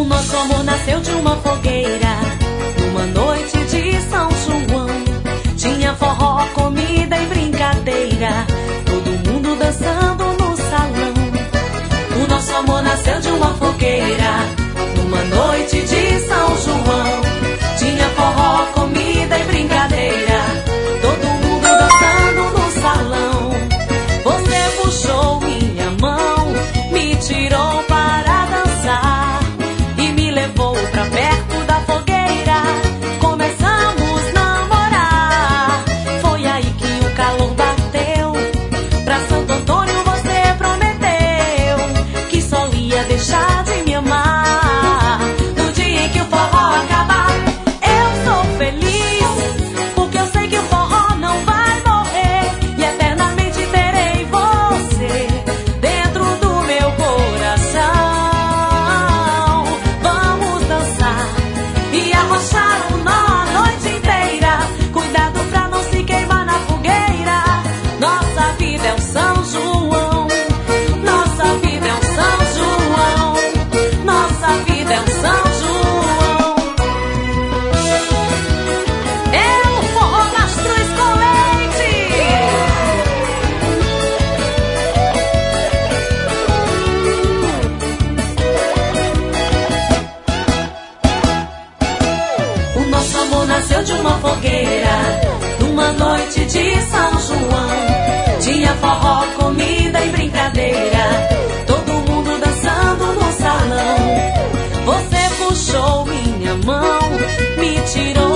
Nosso amor nasceu de uma fogueira, numa noite de São João. Tinha forró, comida e brincadeira, todo mundo dançando no salão. O nosso amor nasceu de uma fogueira, numa noite de São João. Tinha forró, comida e brincadeira, todo mundo dançando no salão. Você puxou minha mão, me tirou para dançar e me levou pra perto da fogueira. Começamos a namorar. Foi aí que o calor bateu. Pra Santo Antônio você prometeu que só ia deixar de me amar no dia em que o forró acabar. Eu sou feliz porque eu sei que o forró não vai morrer e eternamente terei você dentro do meu coração. Vamos dançar e arrochar o nó a noite inteira. Cuidado pra não se queimar na fogueira. Nossa vida é o São João. Nossa vida é o São João. Nossa vida é o São João. É o forró Mastruz com leite. O nosso amor nasceu de uma fogueira, numa noite de São João. Tinha forró, comida e brincadeira, todo mundo dançando no salão. Você puxou minha mão, me tirou